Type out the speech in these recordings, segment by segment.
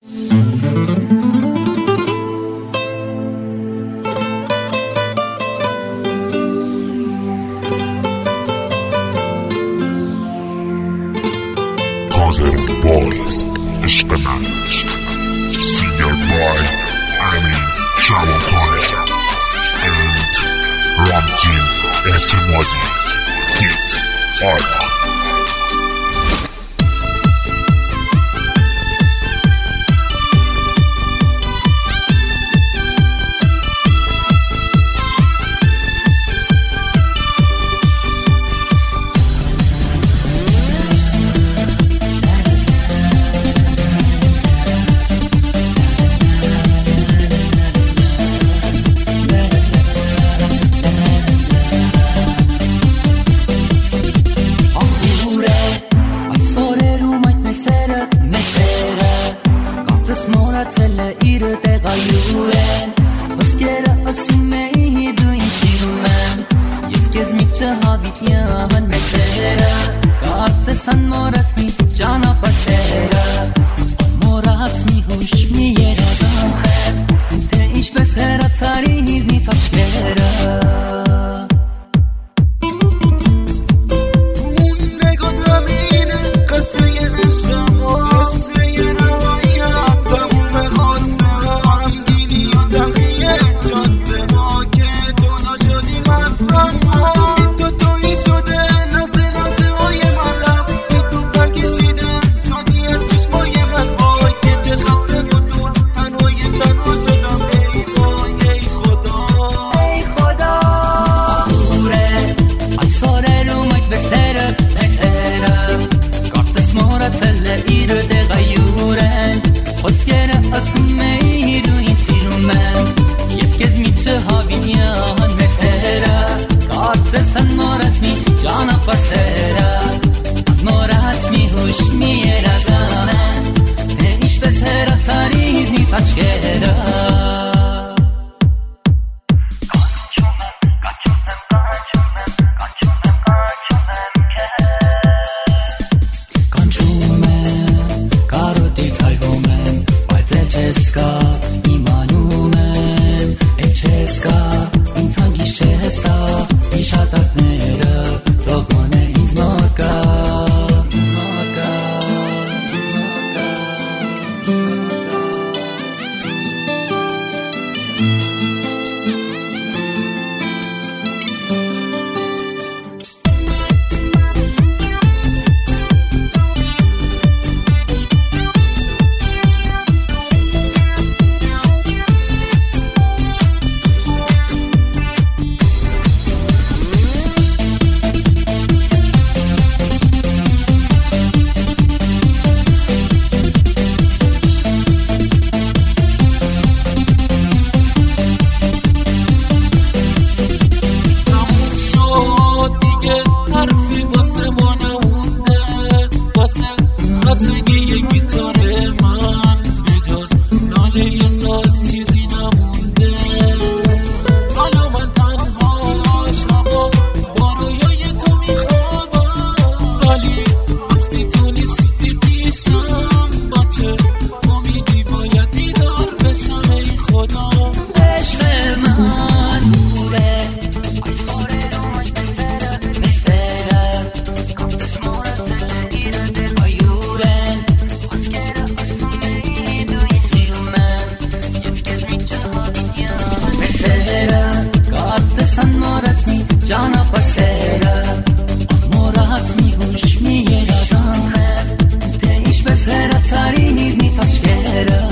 حاضر باز عشق من سینگر بای امین شبانخانه and رامتین اعتمادی فیت آرتا تل ایره دقایوره بس گره اسمه ای دوین سیرومن یسکز میچه هاویت یهان مسیره کارت سن مورسمی جانا پسیره مورات میهوش میره دامه تیش بسهره تاریز نی تشکره جانا پسرا مرات میهوش میره دامن تیش بسهره تاریز نی تشکره جانا پسرا مرات میهوش میره دامن تیش بسهره تاریز نی تشکره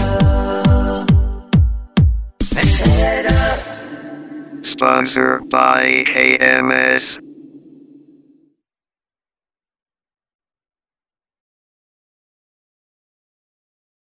Sponsored by KMS.